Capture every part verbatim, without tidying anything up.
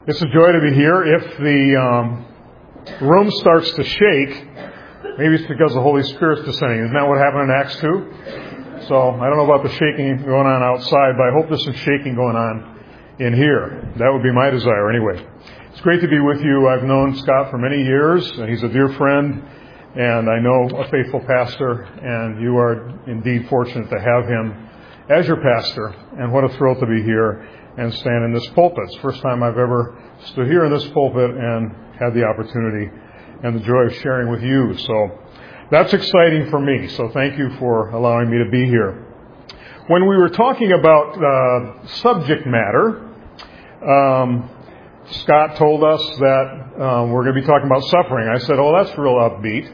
It's a joy to be here. If the um, room starts to shake, maybe it's because the Holy Spirit's descending. Isn't that what happened in Acts two? So I don't know about the shaking going on outside, but I hope there's some shaking going on in here. That would be my desire anyway. It's great to be with you. I've known Scott for many years. He's a dear friend, and I know a faithful pastor, and you are indeed fortunate to have him as your pastor, and what a thrill to be here and stand in this pulpit. It's the first time I've ever stood here in this pulpit and had the opportunity and the joy of sharing with you. So that's exciting for me. So thank you for allowing me to be here. When we were talking about uh, subject matter, um, Scott told us that um, we're going to be talking about suffering. I said, oh, that's real upbeat.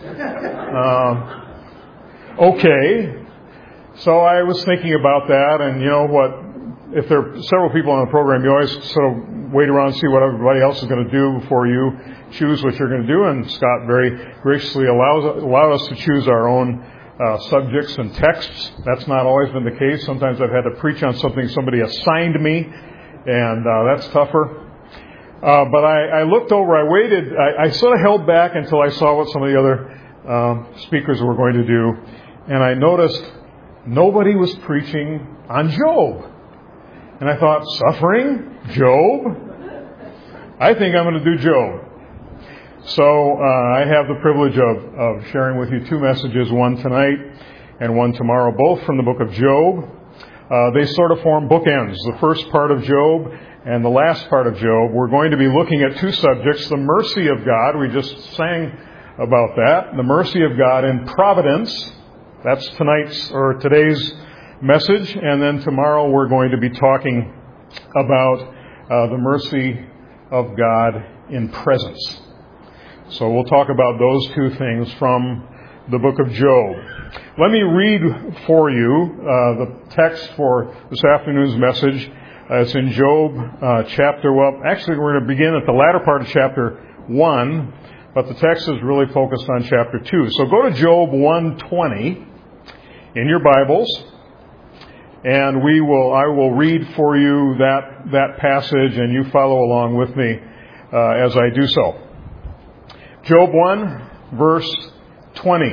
um, okay. So I was thinking about that, and you know what? If there are several people on the program, you always sort of wait around and see what everybody else is going to do before you choose what you're going to do. And Scott very graciously allows allowed us to choose our own uh, subjects and texts. That's not always been the case. Sometimes I've had to preach on something somebody assigned me, and uh, that's tougher. Uh, but I, I looked over, I waited, I, I sort of held back until I saw what some of the other um, speakers were going to do, and I noticed nobody was preaching on Job. And I thought, suffering? Job? I think I'm going to do Job. So uh, I have the privilege of, of sharing with you two messages, one tonight and one tomorrow, both from the book of Job. Uh, they sort of form bookends, the first part of Job and the last part of Job. We're going to be looking at two subjects, the mercy of God. We just sang about that. The mercy of God in providence. That's tonight's or today's message, and then tomorrow we're going to be talking about uh, the mercy of God in presence. So we'll talk about those two things from the book of Job. Let me read for you uh, the text for this afternoon's message. Uh, it's in Job uh, chapter, well, actually we're going to begin at the latter part of chapter one, but the text is really focused on chapter two. So go to Job one twenty in your Bibles. And we will, I will read for you that, that passage, and you follow along with me uh, as I do so. Job one, verse twenty.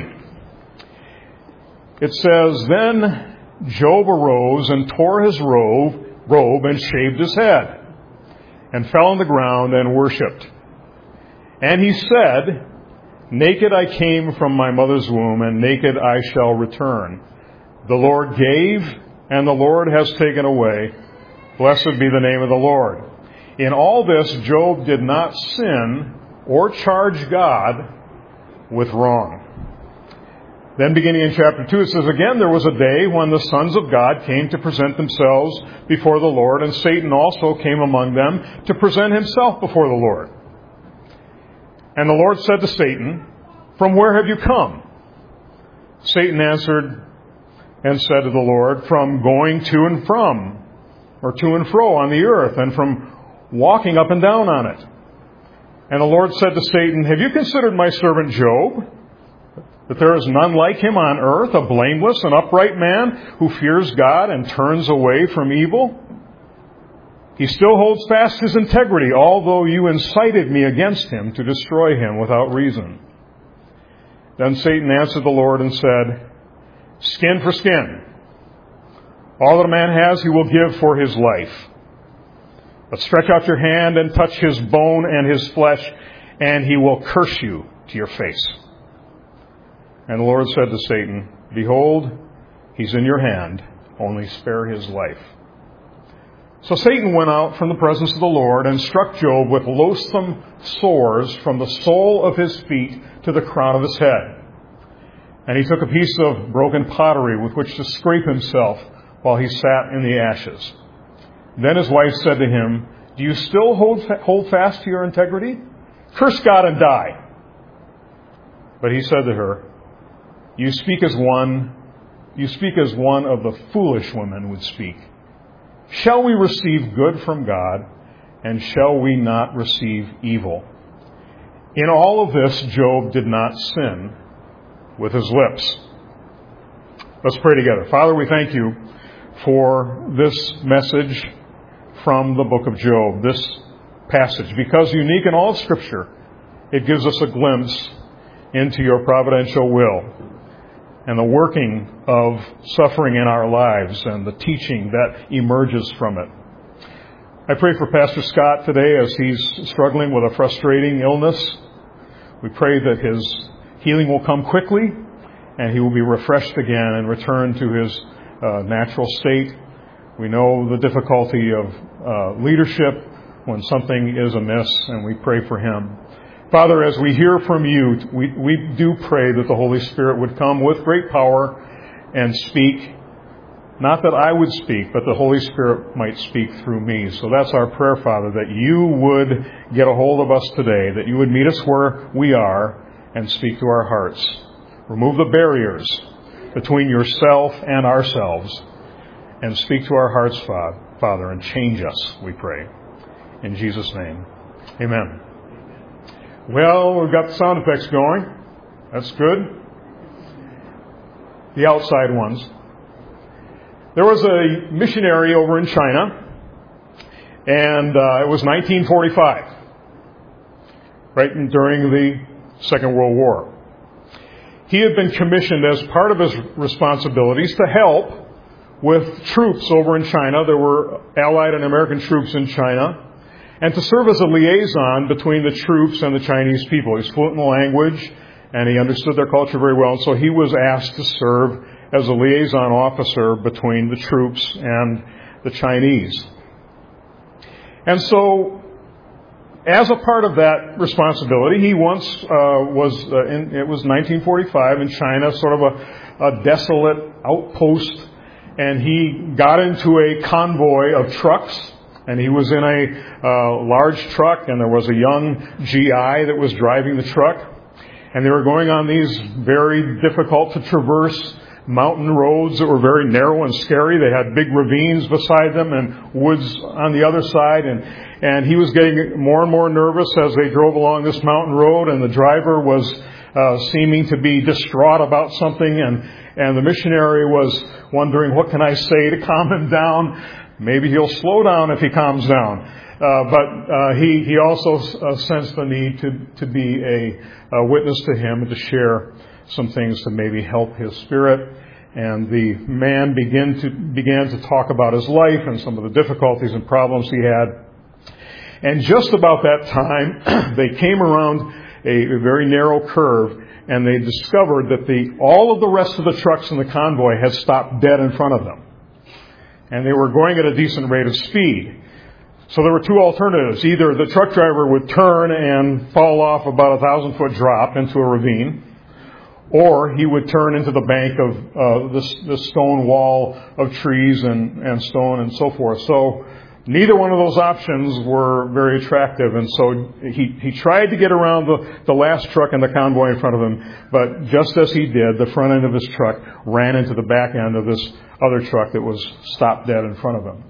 It says, Then Job arose and tore his robe, robe and shaved his head, and fell on the ground and worshipped. And he said, Naked I came from my mother's womb, and naked I shall return. The Lord gave, and the Lord has taken away. Blessed be the name of the Lord. In all this, Job did not sin or charge God with wrong. Then beginning in chapter two, it says, Again, there was a day when the sons of God came to present themselves before the Lord, and Satan also came among them to present himself before the Lord. And the Lord said to Satan, From where have you come? Satan answered and said to the Lord, From going to and from, or to and fro on the earth, and from walking up and down on it. And the Lord said to Satan, Have you considered my servant Job, that there is none like him on earth, a blameless and upright man who fears God and turns away from evil? He still holds fast his integrity, although you incited me against him to destroy him without reason. Then Satan answered the Lord and said, Skin for skin. All that a man has he will give for his life. But stretch out your hand and touch his bone and his flesh, and he will curse you to your face. And the Lord said to Satan, Behold, he's in your hand, only spare his life. So Satan went out from the presence of the Lord and struck Job with loathsome sores from the sole of his feet to the crown of his head. And he took a piece of broken pottery with which to scrape himself while he sat in the ashes. Then his wife said to him, Do you still hold, hold fast to your integrity? Curse God and die. But he said to her, You speak as one, you speak as one of the foolish women would speak. Shall we receive good from God, and shall we not receive evil? In all of this, Job did not sin with his lips. Let's pray together. Father, we thank you for this message from the book of Job, this passage. Because unique in all of Scripture, it gives us a glimpse into your providential will and the working of suffering in our lives and the teaching that emerges from it. I pray for Pastor Scott today as he's struggling with a frustrating illness. We pray that his healing will come quickly and he will be refreshed again and return to his uh, natural state. We know the difficulty of uh, leadership when something is amiss, and we pray for him. Father, as we hear from you, we, we do pray that the Holy Spirit would come with great power and speak. Not that I would speak, but the Holy Spirit might speak through me. So that's our prayer, Father, that you would get a hold of us today, that you would meet us where we are and speak to our hearts. Remove the barriers between yourself and ourselves and speak to our hearts, Father, and change us, we pray. In Jesus' name, amen. Well, we've got the sound effects going. That's good. The outside ones. There was a missionary over in China, and uh, it was nineteen forty-five, right during the Second World War. He had been commissioned as part of his responsibilities to help with troops over in China. There were Allied and American troops in China, and to serve as a liaison between the troops and the Chinese people. He was fluent in the language, and he understood their culture very well, and so he was asked to serve as a liaison officer between the troops and the Chinese. And so, as a part of that responsibility, he once uh, was, uh, in, it was nineteen forty-five in China, sort of a, a desolate outpost, and he got into a convoy of trucks, and he was in a uh, large truck, and there was a young G I that was driving the truck, and they were going on these very difficult to traverse mountain roads that were very narrow and scary. They had big ravines beside them and woods on the other side. And, and he was getting more and more nervous as they drove along this mountain road. And the driver was uh, seeming to be distraught about something. And, and the missionary was wondering, what can I say to calm him down? Maybe he'll slow down if he calms down. Uh, but uh, he, he also uh, sensed the need to, to be a, a witness to him and to share some things to maybe help his spirit. And the man began to began to talk about his life and some of the difficulties and problems he had. And just about that time, they came around a, a very narrow curve, and they discovered that the all of the rest of the trucks in the convoy had stopped dead in front of them. And they were going at a decent rate of speed. So there were two alternatives. Either the truck driver would turn and fall off about a thousand foot drop into a ravine, or he would turn into the bank of uh, this, this stone wall of trees and, and stone and so forth. So neither one of those options were very attractive. And so he, he tried to get around the, the last truck in the convoy in front of him. But just as he did, the front end of his truck ran into the back end of this other truck that was stopped dead in front of him.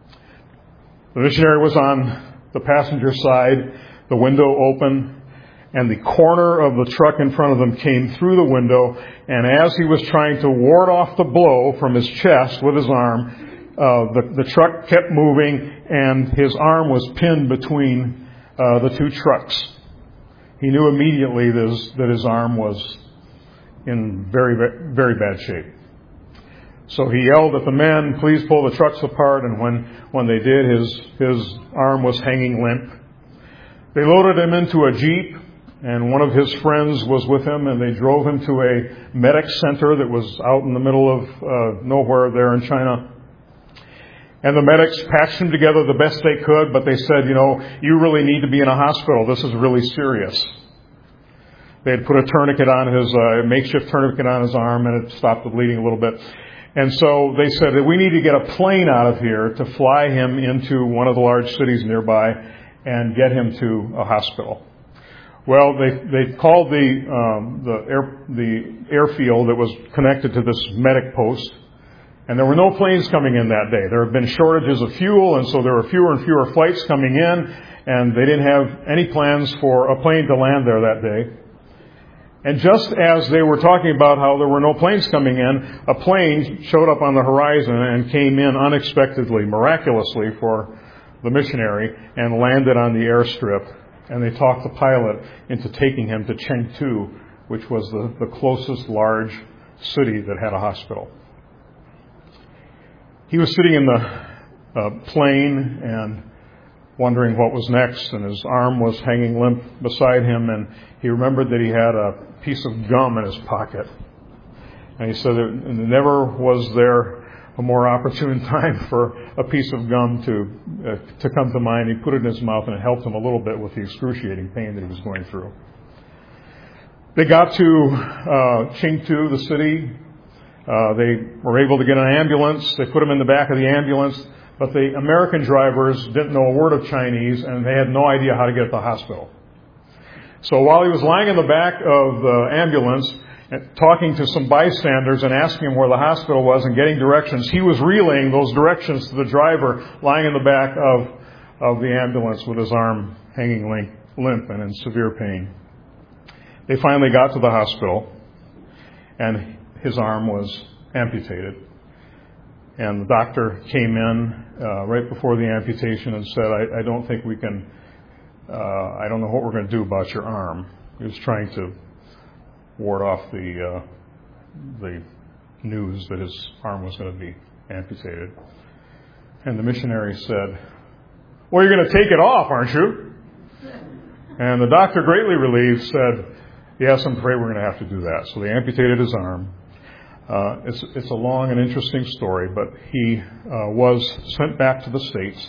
The missionary was on the passenger side, the window open, and the corner of the truck in front of them came through the window, and as he was trying to ward off the blow from his chest with his arm, uh, the, the truck kept moving, and his arm was pinned between uh, the two trucks. He knew immediately that his, that his arm was in very, very bad shape. So he yelled at the men, please pull the trucks apart, and when, when they did, his, his arm was hanging limp. They loaded him into a Jeep, and one of his friends was with him, and they drove him to a medic center that was out in the middle of uh, nowhere there in China. And the medics patched him together the best they could, but they said, you know, you really need to be in a hospital. This is really serious. They had put a tourniquet on his, uh, makeshift tourniquet on his arm, and it stopped the bleeding a little bit. And so they said that we need to get a plane out of here to fly him into one of the large cities nearby and get him to a hospital. Well, they they called the um, the air the airfield that was connected to this medic post, and there were no planes coming in that day. There had been shortages of fuel, and so there were fewer and fewer flights coming in, and they didn't have any plans for a plane to land there that day. And just as they were talking about how there were no planes coming in, a plane showed up on the horizon and came in unexpectedly, miraculously for the missionary, and landed on the airstrip. And they talked the pilot into taking him to Chengdu, which was the, the closest large city that had a hospital. He was sitting in the uh, plane and wondering what was next, and his arm was hanging limp beside him, and he remembered that he had a piece of gum in his pocket. And he said that never was there a more opportune time for a piece of gum to uh, to come to mind. He put it in his mouth, and it helped him a little bit with the excruciating pain that he was going through. They got to uh, Chengdu, the city. Uh, they were able to get an ambulance. They put him in the back of the ambulance, but the American drivers didn't know a word of Chinese, and they had no idea how to get to the hospital. So while he was lying in the back of the ambulance, talking to some bystanders and asking him where the hospital was and getting directions, he was relaying those directions to the driver lying in the back of, of the ambulance with his arm hanging limp and in severe pain. They finally got to the hospital, and his arm was amputated. And the doctor came in uh, right before the amputation and said, I, I don't think we can, uh, I don't know what we're going to do about your arm. He was trying to ward off the uh, the news that his arm was going to be amputated. And the missionary said, well, you're going to take it off, aren't you? And the doctor, greatly relieved, said, yes, I'm afraid we're going to have to do that. So they amputated his arm. Uh, it's, it's a long and interesting story, but he uh, was sent back to the States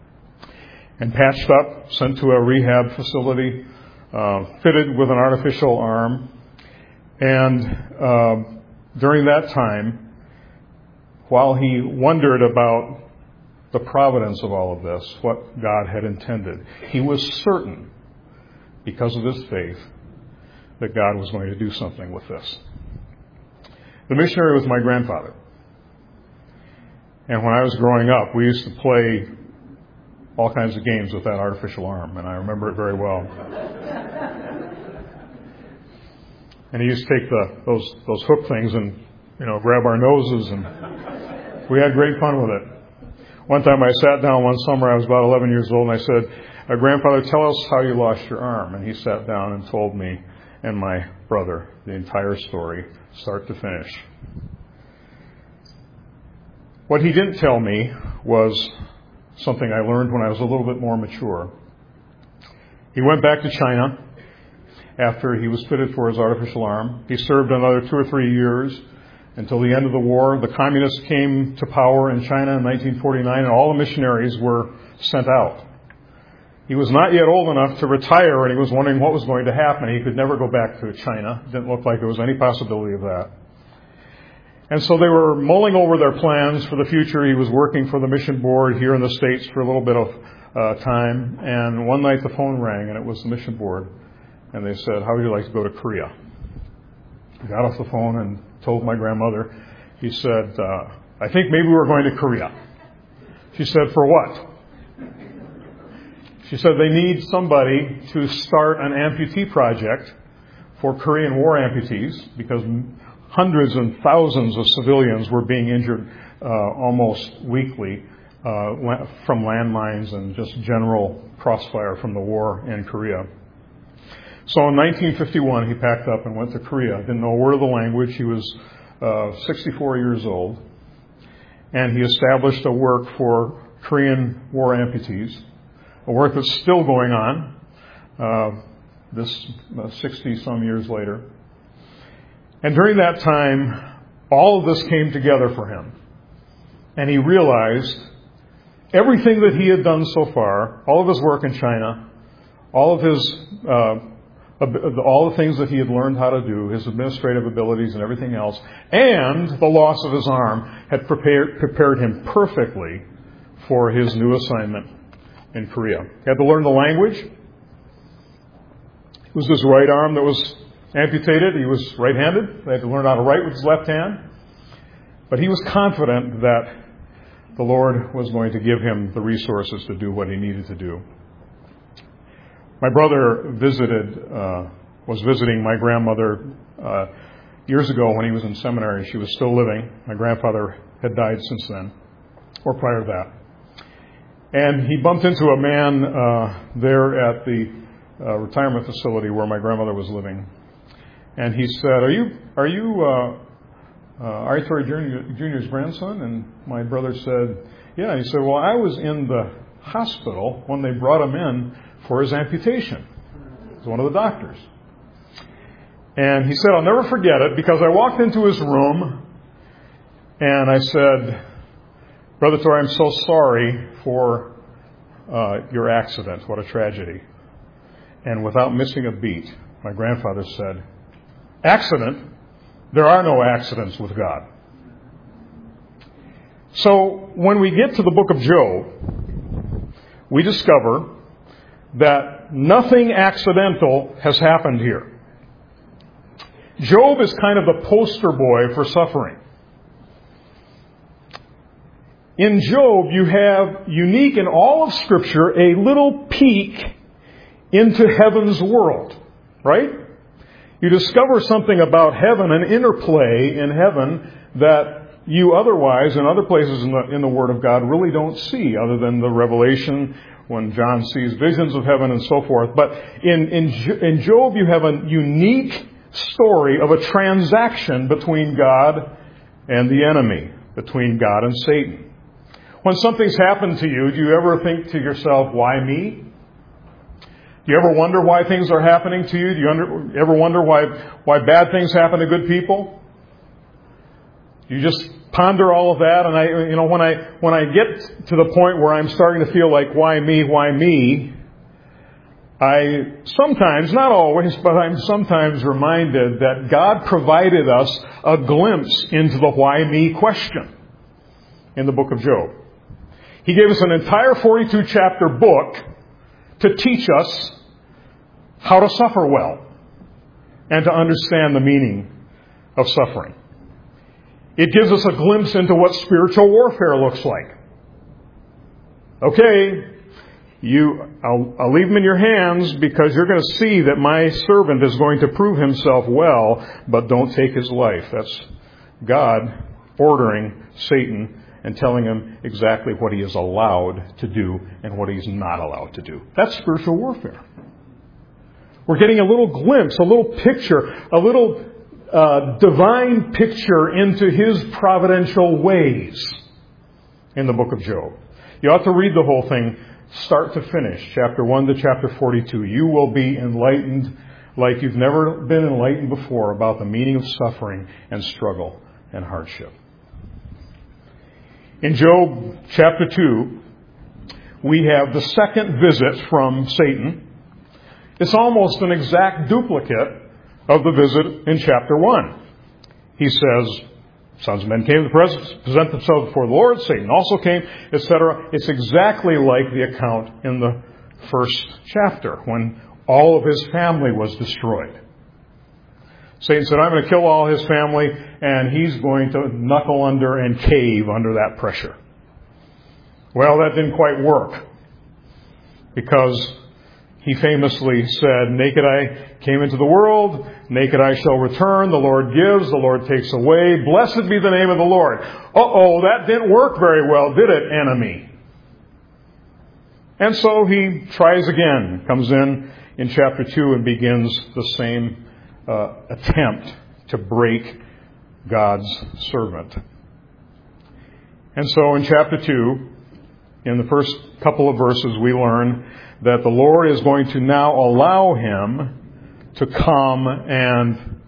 and patched up, sent to a rehab facility, uh, fitted with an artificial arm. And uh, during that time, while he wondered about the providence of all of this, what God had intended, he was certain, because of his faith, that God was going to do something with this. The missionary was my grandfather. And when I was growing up, we used to play all kinds of games with that artificial arm, and I remember it very well. And he used to take the those those hook things and, you know, grab our noses, and we had great fun with it. One time I sat down one summer, I was about eleven years old, and I said, uh, Grandfather, tell us how you lost your arm. And he sat down and told me and my brother the entire story, start to finish. What he didn't tell me was something I learned when I was a little bit more mature. He went back to China after he was fitted for his artificial arm. He served another two or three years until the end of the war. The communists came to power in China in nineteen forty-nine, and all the missionaries were sent out. He was not yet old enough to retire, and he was wondering what was going to happen. He could never go back to China. It didn't look like there was any possibility of that. And so they were mulling over their plans for the future. He was working for the mission board here in the States for a little bit of uh, time. And one night the phone rang, and it was the mission board. And they said, how would you like to go to Korea? He got off the phone and told my grandmother. He said, uh, I think maybe we're going to Korea. She said, for what? She said they need somebody to start an amputee project for Korean War amputees, because hundreds and thousands of civilians were being injured uh, almost weekly uh, from landmines and just general crossfire from the war in Korea. So in nineteen fifty-one, he packed up and went to Korea. Didn't know a word of the language. He was uh, sixty-four years old. And he established a work for Korean War amputees, a work that's still going on uh, this uh, sixty-some years later. And during that time, all of this came together for him. And he realized everything that he had done so far, all of his work in China, all of his, uh, all the things that he had learned how to do, his administrative abilities and everything else, and the loss of his arm had prepared, prepared him perfectly for his new assignment in Korea. He had to learn the language. It was his right arm that was amputated. He was right-handed. They had to learn how to write with his left hand. But he was confident that the Lord was going to give him the resources to do what he needed to do. My brother visited, uh, was visiting my grandmother uh, years ago when he was in seminary. She was still living. My grandfather had died since then, or prior to that. And he bumped into a man uh, there at the uh, retirement facility where my grandmother was living. And he said, are you are you uh, uh, Arthur Junior's grandson? And my brother said, yeah. And he said, well, I was in the hospital when they brought him in for his amputation. He was one of the doctors. And he said, I'll never forget it, because I walked into his room and I said, Brother Torrey, I'm so sorry for uh, your accident. What a tragedy. And without missing a beat, my grandfather said, accident? There are no accidents with God. So when we get to the book of Job, we discover that nothing accidental has happened here. Job is kind of the poster boy for suffering. In Job, you have, unique in all of Scripture, a little peek into heaven's world, right? You discover something about heaven, an interplay in heaven that you otherwise, in other places in the, in the Word of God, really don't see, other than the Revelation, when John sees visions of heaven and so forth. But in, in, in Job, you have a unique story of a transaction between God and the enemy, between God and Satan. When something's happened to you, do you ever think to yourself, why me? Do you ever wonder why things are happening to you? Do you under, ever wonder why why bad things happen to good people? You just ponder all of that, and I, you know, when I when I get to the point where I'm starting to feel like why me, why me, I sometimes, not always, but I'm sometimes reminded that God provided us a glimpse into the why me question in the book of Job. He gave us an entire forty-two chapter book to teach us how to suffer well and to understand the meaning of suffering. It gives us a glimpse into what spiritual warfare looks like. Okay, you, I'll, I'll leave them in your hands, because you're going to see that my servant is going to prove himself well, but don't take his life. That's God ordering Satan and telling him exactly what he is allowed to do and what he's not allowed to do. That's spiritual warfare. We're getting a little glimpse, a little picture, a little uh, divine picture into his providential ways in the book of Job. You ought to read the whole thing, start to finish, chapter one to chapter forty-two. You will be enlightened like you've never been enlightened before about the meaning of suffering and struggle and hardship. In Job chapter two, we have the second visit from Satan. It's almost an exact duplicate of the visit in chapter one. He says, sons of men came to present themselves before the Lord. Satan also came, et cetera. It's exactly like the account in the first chapter, when all of his family was destroyed. Satan said, I'm going to kill all his family, and he's going to knuckle under and cave under that pressure. Well, that didn't quite work, because he famously said, naked I came into the world, naked I shall return. The Lord gives, the Lord takes away. Blessed be the name of the Lord. Uh-oh, that didn't work very well, did it, enemy? And so he tries again, comes in in chapter two and begins the same uh, attempt to break God's servant. And so in chapter two, in the first couple of verses, we learn that the Lord is going to now allow him to come and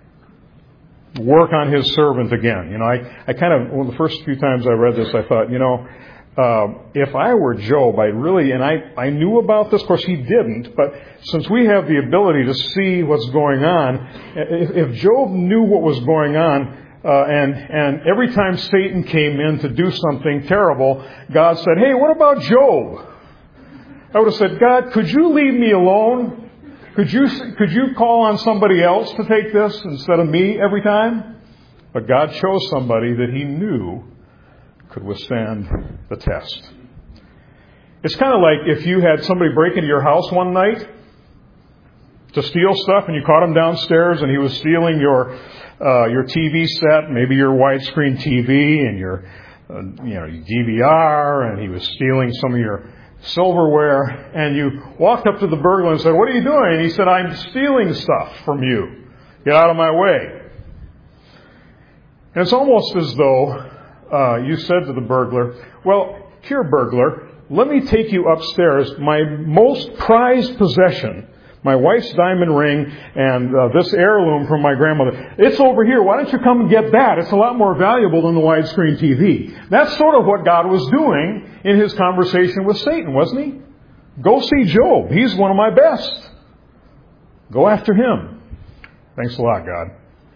work on his servant again. You know, I, I kind of, well, the first few times I read this, I thought, you know, uh, if I were Job, I really, and I, I knew about this, of course he didn't, but since we have the ability to see what's going on, if, if Job knew what was going on, Uh, and, and every time Satan came in to do something terrible, God said, hey, what about Job? I would have said, God, could you leave me alone? Could you, could you call on somebody else to take this instead of me every time? But God chose somebody that he knew could withstand the test. It's kind of like if you had somebody break into your house one night to steal stuff, and you caught him downstairs and he was stealing your uh, your T V set, maybe your widescreen T V and your uh, you know, D V R, and he was stealing some of your silverware, and you walked up to the burglar and said, "What are you doing?" And he said, "I'm stealing stuff from you. Get out of my way." And it's almost as though uh, you said to the burglar, "Well, here, burglar, let me take you upstairs. My most prized possession, my wife's diamond ring and uh, this heirloom from my grandmother, it's over here. Why don't you come and get that? It's a lot more valuable than the widescreen T V." That's sort of what God was doing in his conversation with Satan, wasn't he? Go see Job. He's one of my best. Go after him. Thanks a lot, God.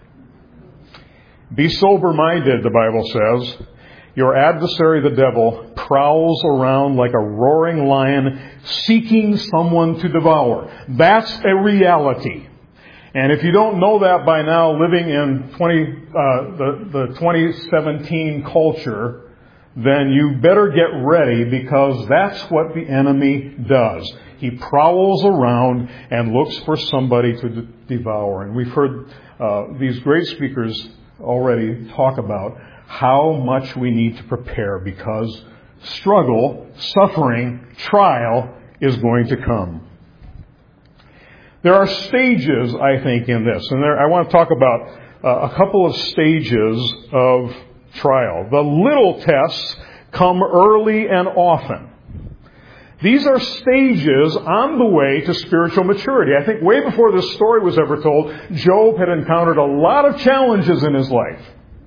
Be sober-minded, the Bible says. Your adversary, the devil, prowls around like a roaring lion, seeking someone to devour. That's a reality. And if you don't know that by now, living in twenty, uh, the, the twenty seventeen culture, then you better get ready, because that's what the enemy does. He prowls around and looks for somebody to de- devour. And we've heard uh, these great speakers already talk about how much we need to prepare, because struggle, suffering, trial is going to come. There are stages, I think, in this. And there, I want to talk about uh, a couple of stages of trial. The little tests come early and often. These are stages on the way to spiritual maturity. I think way before this story was ever told, Job had encountered a lot of challenges in his life.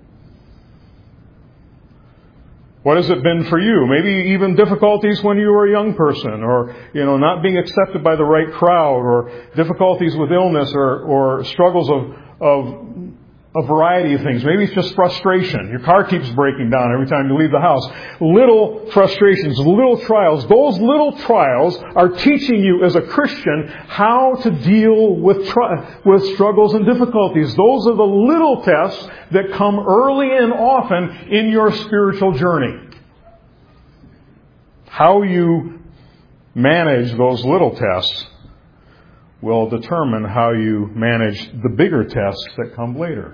What has it been for you? Maybe even difficulties when you were a young person, or, you know, not being accepted by the right crowd, or difficulties with illness, or, or struggles of, of a variety of things. Maybe it's just frustration. Your car keeps breaking down every time you leave the house. Little frustrations, little trials. Those little trials are teaching you as a Christian how to deal with tri- with struggles and difficulties. Those are the little tests that come early and often in your spiritual journey. How you manage those little tests will determine how you manage the bigger tests that come later.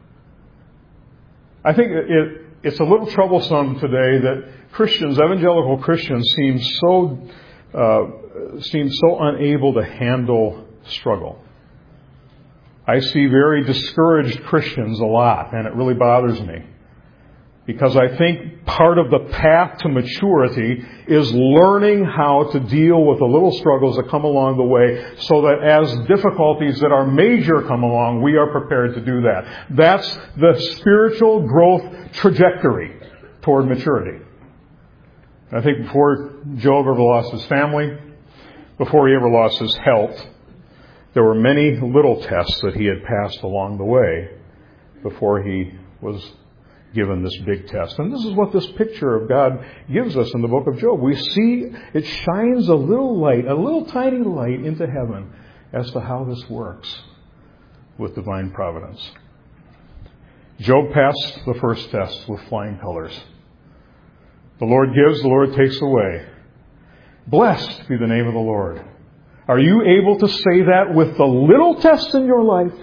I think it, it's a little troublesome today that Christians, evangelical Christians, seem so uh, seem so unable to handle struggle. I see very discouraged Christians a lot, and it really bothers me. Because I think part of the path to maturity is learning how to deal with the little struggles that come along the way, so that as difficulties that are major come along, we are prepared to do that. That's the spiritual growth trajectory toward maturity. I think before Job ever lost his family, before he ever lost his health, there were many little tests that he had passed along the way before he was given this big test. And this is what this picture of God gives us in the book of Job. We see it shines a little light, a little tiny light into heaven as to how this works with divine providence. Job passed the first test with flying colors. The Lord gives, the Lord takes away. Blessed be the name of the Lord. Are you able to say that with the little tests in your life?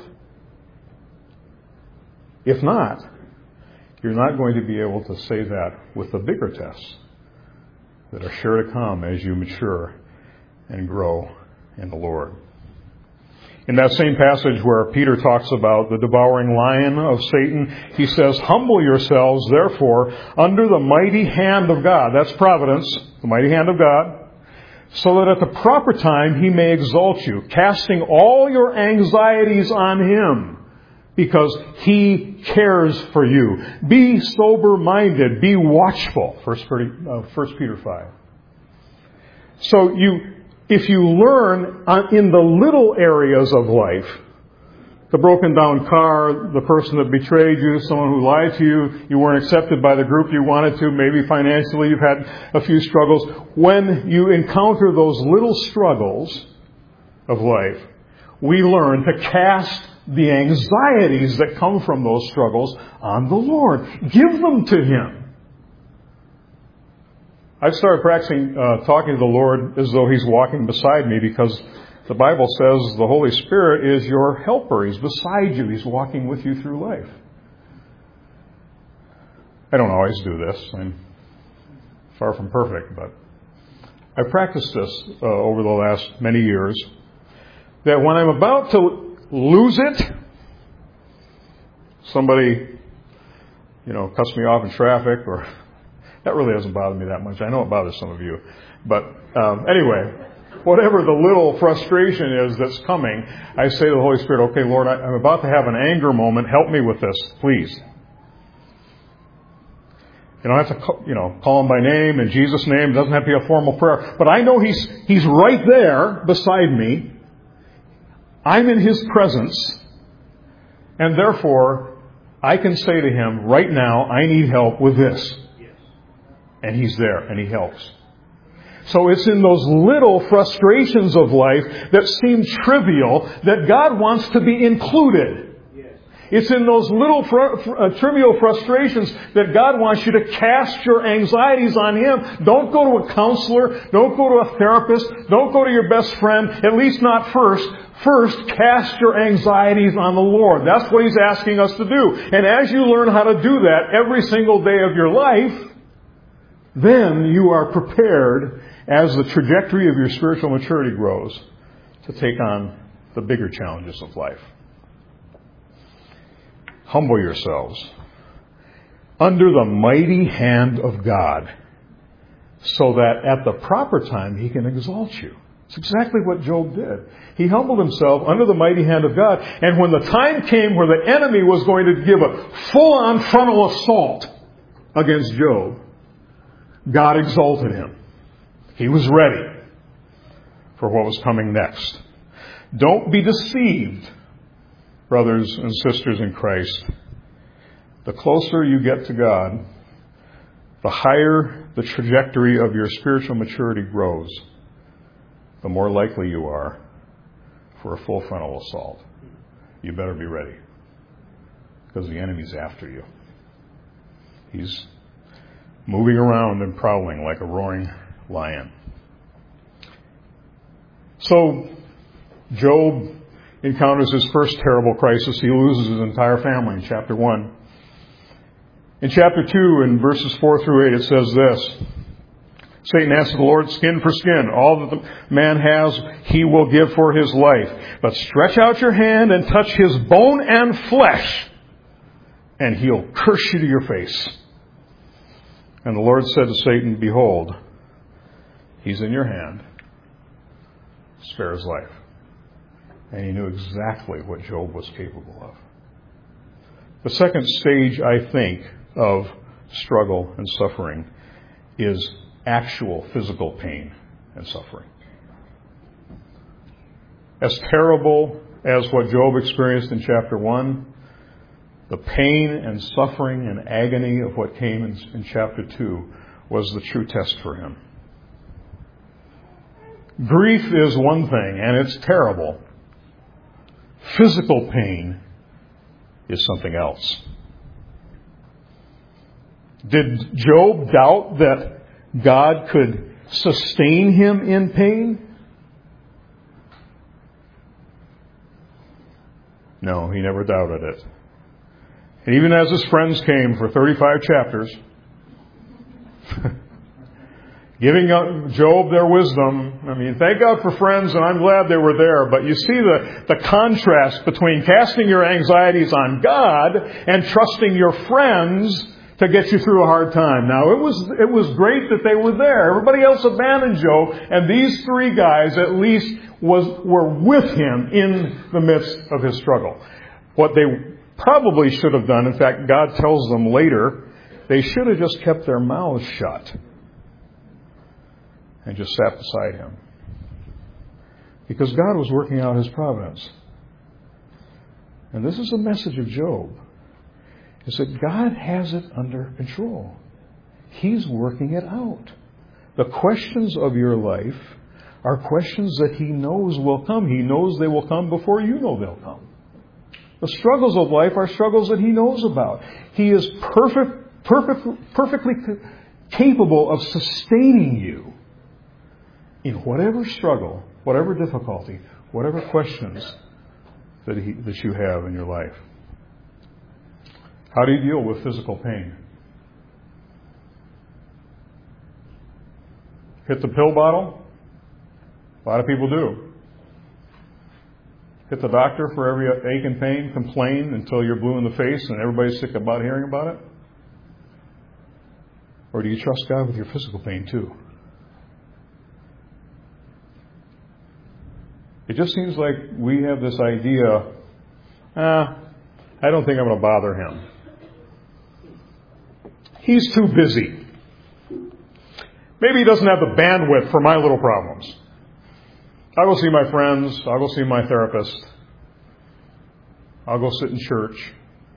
If not, you're not going to be able to say that with the bigger tests that are sure to come as you mature and grow in the Lord. In that same passage where Peter talks about the devouring lion of Satan, he says, "Humble yourselves, therefore, under the mighty hand of God." That's providence, the mighty hand of God. "So that at the proper time he may exalt you, casting all your anxieties on him, because he cares for you. Be sober-minded. Be watchful." First Peter five. So you, if you learn in the little areas of life, the broken down car, the person that betrayed you, someone who lied to you, you weren't accepted by the group you wanted to, maybe financially you've had a few struggles. When you encounter those little struggles of life, we learn to cast the anxieties that come from those struggles on the Lord. Give them to Him. I've started practicing uh, talking to the Lord as though He's walking beside me, because the Bible says the Holy Spirit is your helper. He's beside you. He's walking with you through life. I don't always do this. I'm far from perfect, but I've practiced this uh, over the last many years, that when I'm about to lose it, somebody, you know, cuts me off in traffic, or that really doesn't bother me that much. I know it bothers some of you. But um, anyway, whatever the little frustration is that's coming, I say to the Holy Spirit, okay, Lord, I'm about to have an anger moment. Help me with this, please. You don't have to, you know, call him by name, in Jesus' name. It doesn't have to be a formal prayer. But I know he's he's right there beside me. I'm in his presence. And therefore, I can say to him, right now, I need help with this. And he's there, and he helps. So it's in those little frustrations of life that seem trivial that God wants to be included. It's in those little fr- fr- uh, trivial frustrations that God wants you to cast your anxieties on him. Don't go to a counselor. Don't go to a therapist. Don't go to your best friend. At least not first. First, cast your anxieties on the Lord. That's what he's asking us to do. And as you learn how to do that every single day of your life, then you are prepared, as the trajectory of your spiritual maturity grows, to take on the bigger challenges of life. Humble yourselves under the mighty hand of God, so that at the proper time he can exalt you. It's exactly what Job did. He humbled himself under the mighty hand of God, and when the time came where the enemy was going to give a full-on frontal assault against Job, God exalted him. He was ready for what was coming next. Don't be deceived, brothers and sisters in Christ. The closer you get to God, the higher the trajectory of your spiritual maturity grows, the more likely you are for a full frontal assault. You better be ready, because the enemy's after you. He's moving around and prowling like a roaring lion. So, Job encounters his first terrible crisis. He loses his entire family in chapter one. In chapter two, in verses four through eight, it says this: Satan asked the Lord, skin for skin. All that the man has, he will give for his life. But stretch out your hand and touch his bone and flesh, and he'll curse you to your face. And the Lord said to Satan, behold, he's in your hand. Spare his life. And he knew exactly what Job was capable of. The second stage, I think, of struggle and suffering is actual physical pain and suffering. As terrible as what Job experienced in chapter one, the pain and suffering and agony of what came in, in chapter two was the true test for him. Grief is one thing, and it's terrible. Physical pain is something else. Did Job doubt that God could sustain him in pain? No, he never doubted it. And even as his friends came for thirty-five chapters, giving Job their wisdom. I mean, thank God for friends, and I'm glad they were there. But you see the, the contrast between casting your anxieties on God and trusting your friends to get you through a hard time. Now, it was it was great that they were there. Everybody else abandoned Job, and these three guys at least was were with him in the midst of his struggle. What they probably should have done, in fact, God tells them later, they should have just kept their mouths shut and just sat beside him. Because God was working out his providence. And this is the message of Job, is that God has it under control. He's working it out. The questions of your life are questions that he knows will come. He knows they will come before you know they'll come. The struggles of life are struggles that he knows about. He is perfect, perfect, perfectly capable of sustaining you in whatever struggle, whatever difficulty, whatever questions that he, that you have in your life. How do you deal with physical pain? Hit the pill bottle? A lot of people do. Hit the doctor for every ache and pain, complain until you're blue in the face and everybody's sick about hearing about it? Or do you trust God with your physical pain too? It just seems like we have this idea, ah, I don't think I'm going to bother him. He's too busy. Maybe he doesn't have the bandwidth for my little problems. I'll go see my friends. I'll go see my therapist. I'll go sit in church.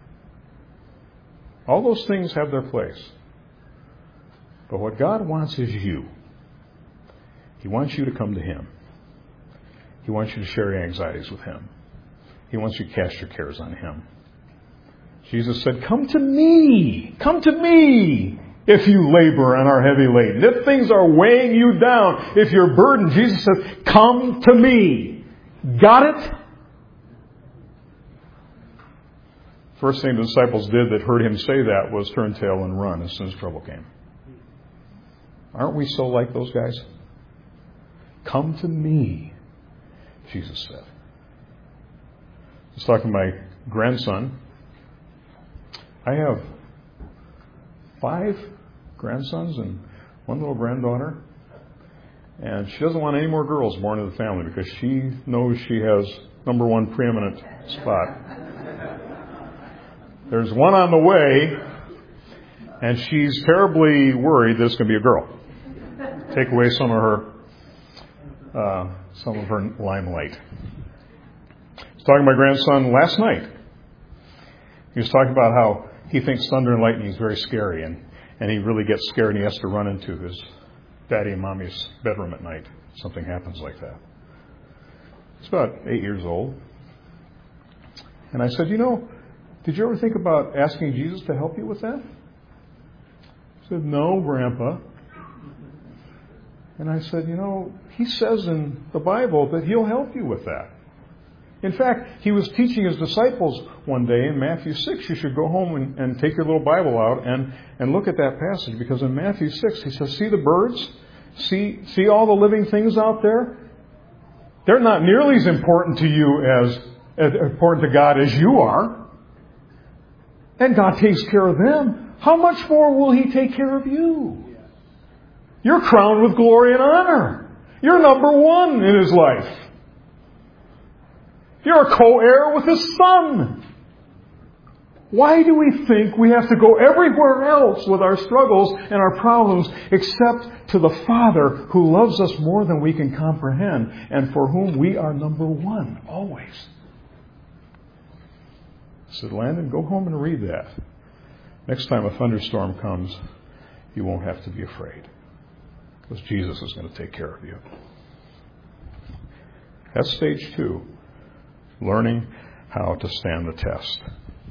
All those things have their place. But what God wants is you. He wants you to come to Him. He wants you to share your anxieties with Him. He wants you to cast your cares on Him. Jesus said, come to me. Come to me if you labor and are heavy laden. If things are weighing you down, if you're burdened, Jesus said, come to me. Got it? First thing the disciples did that heard Him say that was turn tail and run as soon as trouble came. Aren't we so like those guys? Come to me, Jesus said. I was talking to my grandson. I have five grandsons and one little granddaughter. And she doesn't want any more girls born into the family because she knows she has number one preeminent spot. There's one on the way, and she's terribly worried that it's going to be a girl. Take away some of her, uh, some of her limelight. I was talking to my grandson last night. He was talking about how he thinks thunder and lightning is very scary, and, and he really gets scared and he has to run into his daddy and mommy's bedroom at night. Something happens like that. He's about eight years old. And I said, you know, did you ever think about asking Jesus to help you with that? He said, no, Grandpa. And I said, you know, He says in the Bible that He'll help you with that. In fact, He was teaching His disciples one day in Matthew six. You should go home and, and take your little Bible out and, and look at that passage. Because in Matthew six, He says, see the birds? See, see all the living things out there? They're not nearly as important to you as, as important to God as you are. And God takes care of them. How much more will He take care of you? You're crowned with glory and honor. You're number one in His life. You're a co-heir with His Son. Why do we think we have to go everywhere else with our struggles and our problems except to the Father who loves us more than we can comprehend and for whom we are number one always? I said, Landon, go home and read that. Next time a thunderstorm comes, you won't have to be afraid. Because Jesus is going to take care of you. That's stage two. Learning how to stand the test.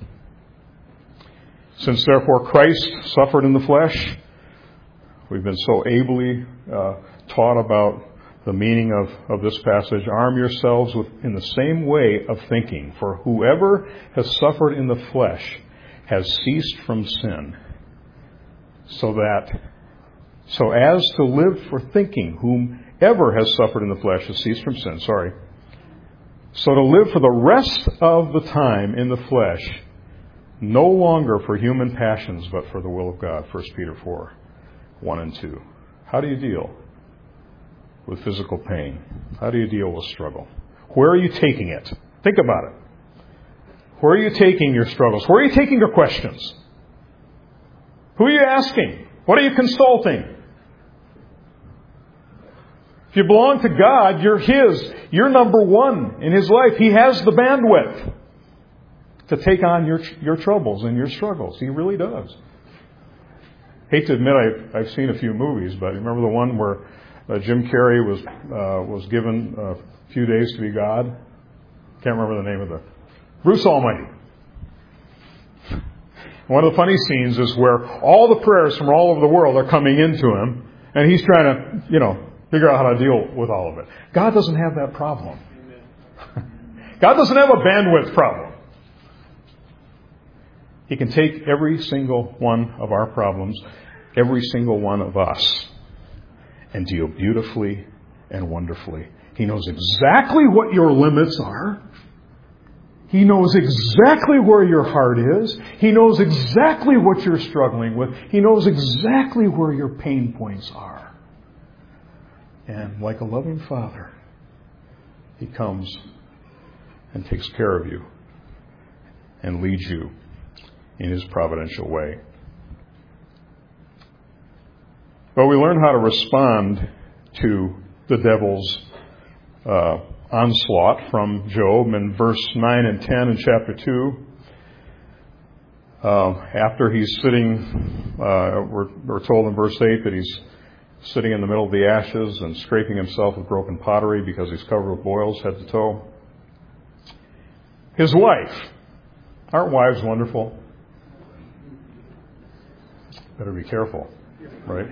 Since therefore Christ suffered in the flesh, we've been so ably uh, taught about the meaning of, of this passage. Arm yourselves with, in the same way of thinking. For whoever has suffered in the flesh has ceased from sin. So that, so as to live for thinking, whomever has suffered in the flesh has ceased from sin. Sorry. So to live for the rest of the time in the flesh, no longer for human passions, but for the will of God. First Peter four, one and two. How do you deal with physical pain? How do you deal with struggle? Where are you taking it? Think about it. Where are you taking your struggles? Where are you taking your questions? Who are you asking? What are you consulting? If you belong to God, you're His. You're number one in His life. He has the bandwidth to take on your your troubles and your struggles. He really does. Hate to admit I've, I've seen a few movies, but remember the one where uh, Jim Carrey was uh, was given a few days to be God? Can't remember the name of the... Bruce Almighty. One of the funny scenes is where all the prayers from all over the world are coming into him, and he's trying to, you know, figure out how to deal with all of it. God doesn't have that problem. God doesn't have a bandwidth problem. He can take every single one of our problems, every single one of us, and deal beautifully and wonderfully. He knows exactly what your limits are. He knows exactly where your heart is. He knows exactly what you're struggling with. He knows exactly where your pain points are. And like a loving Father, He comes and takes care of you and leads you in His providential way. But we learn how to respond to the devil's uh, onslaught from Job in verse nine and ten in chapter two. Uh, after he's sitting, uh, we're, we're told in verse eight that he's sitting in the middle of the ashes and scraping himself with broken pottery because he's covered with boils head to toe. His wife. Aren't wives wonderful? Better be careful, right?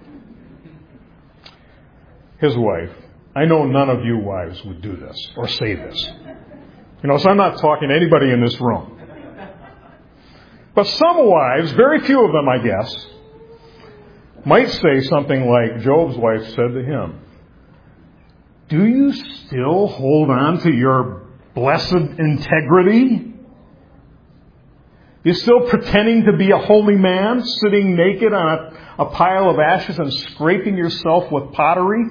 His wife. I know none of you wives would do this or say this. You know, so I'm not talking to anybody in this room. But some wives, very few of them, I guess, might say something like Job's wife said to him. Do you still hold on to your blessed integrity? You're still pretending to be a holy man, sitting naked on a, a pile of ashes and scraping yourself with pottery?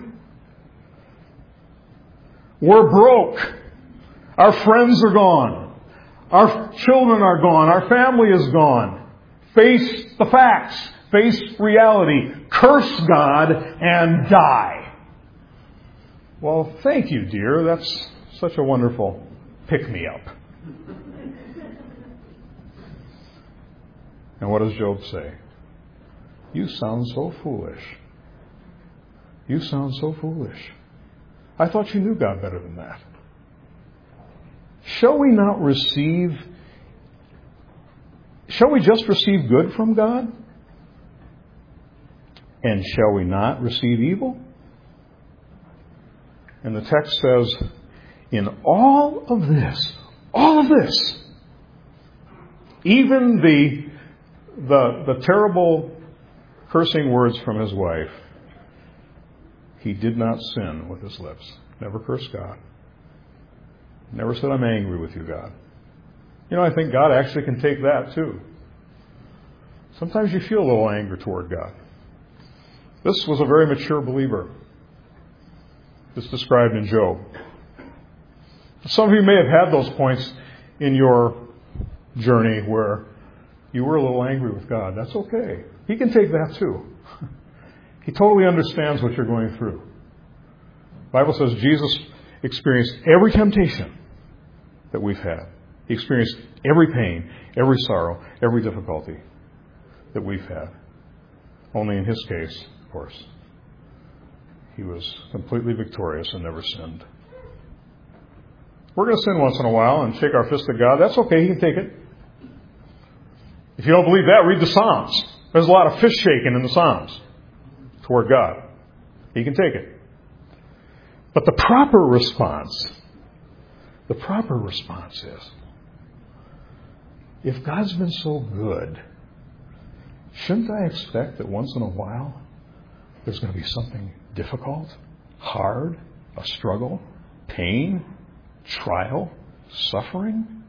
We're broke. Our friends are gone. Our children are gone. Our family is gone. Face the facts. Face reality. Curse God and die. Well, thank you, dear. That's such a wonderful pick-me-up. And what does Job say? You sound so foolish. You sound so foolish. I thought you knew God better than that. Shall we not receive, shall we just receive good from God? And shall we not receive evil? And the text says, in all of this, all of this, even the, the, the terrible cursing words from his wife, he did not sin with his lips. Never cursed God. Never said, I'm angry with you, God. You know, I think God actually can take that too. Sometimes you feel a little anger toward God. This was a very mature believer. It's described in Job. Some of you may have had those points in your journey where you were a little angry with God. That's okay. He can take that too. He totally understands what you're going through. The Bible says Jesus experienced every temptation that we've had. He experienced every pain, every sorrow, every difficulty that we've had. Only in his case, of course, he was completely victorious and never sinned. We're going to sin once in a while and shake our fist at God. That's okay. He can take it. If you don't believe that, read the Psalms. There's a lot of fist shaking in the Psalms toward God. He can take it. But the proper response, the proper response is, if God's been so good, shouldn't I expect that once in a while there's going to be something difficult, hard, a struggle, pain, trial, suffering?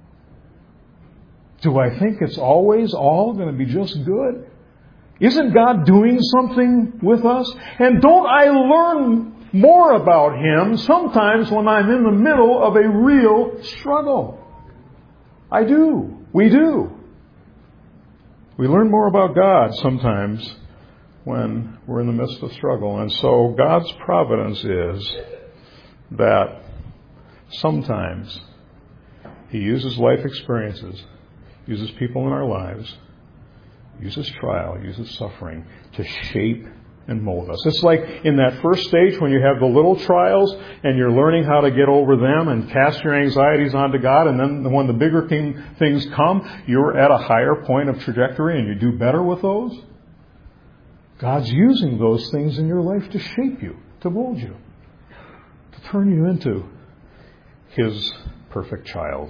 Do I think it's always all going to be just good? Isn't God doing something with us? And don't I learn more about Him sometimes when I'm in the middle of a real struggle? I do. We do. We learn more about God sometimes when we're in the midst of struggle. And so God's providence is that sometimes He uses life experiences, uses people in our lives, uses trial, uses suffering to shape and mold us. It's like in that first stage when you have the little trials and you're learning how to get over them and cast your anxieties onto God, and then when the bigger things come, you're at a higher point of trajectory and you do better with those. God's using those things in your life to shape you, to mold you, to turn you into His perfect child.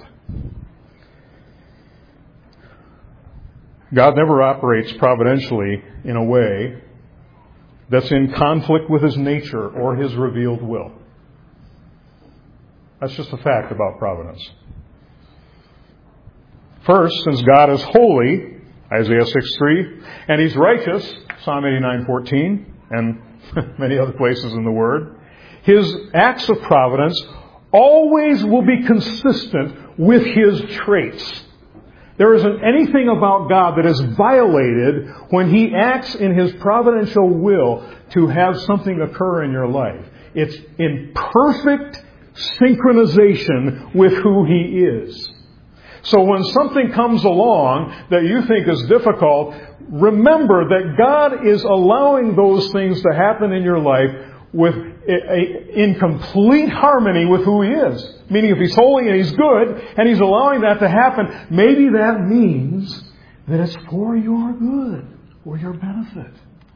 God never operates providentially in a way that's in conflict with His nature or His revealed will. That's just a fact about providence. First, since God is holy, Isaiah six three, and He's righteous, Psalm eighty-nine fourteen, and many other places in the Word, His acts of providence always will be consistent with His traits. There isn't anything about God that is violated when He acts in His providential will to have something occur in your life. It's in perfect synchronization with who He is. So when something comes along that you think is difficult, remember that God is allowing those things to happen in your life with a, a, in complete harmony with who He is. Meaning if He's holy and He's good and He's allowing that to happen, maybe that means that it's for your good or your benefit.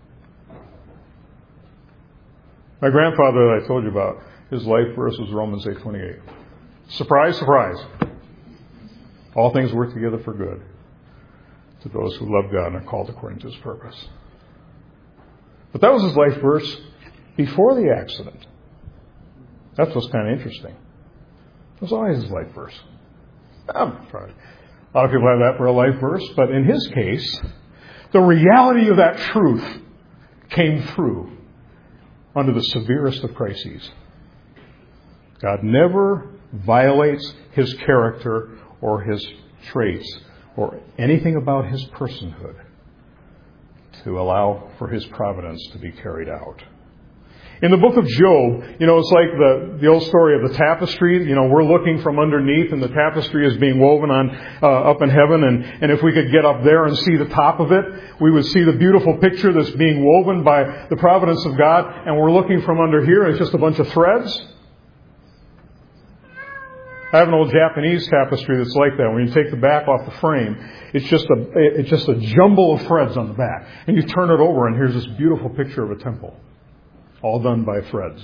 My grandfather that I told you about, his life verse was Romans eight twenty-eight. Surprise, surprise. All things work together for good to those who love God and are called according to His purpose. But that was his life verse before the accident. That's what's kind of interesting. It was always his life verse. I'm sorry. A lot of people have that for a life verse, but in his case, the reality of that truth came through under the severest of crises. God never violates His character or His traits or anything about His personhood to allow for His providence to be carried out. In the book of Job, you know, it's like the, the old story of the tapestry. You know, we're looking from underneath and the tapestry is being woven on uh, up in heaven. And, and if we could get up there and see the top of it, we would see the beautiful picture that's being woven by the providence of God. And we're looking from under here and it's just a bunch of threads. I have an old Japanese tapestry that's like that. When you take the back off the frame, it's just a it's just a jumble of threads on the back. And you turn it over and here's this beautiful picture of a temple. All done by threads.